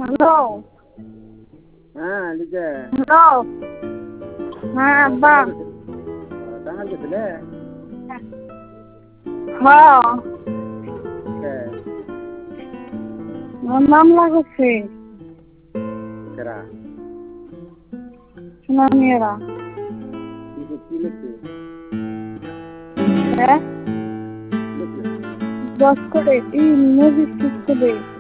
Hello. হ্যাঁ লিখে hello. হ্যাঁ আব্বা। টাঙ্গাল গেছিলে? হ্যাঁ কে আমার মামলা করছে কেরা? সুনামিয়ারা। কি লিখছে? হ্যাঁ লিখলে? 10 করে 3 মুভিস 6 করে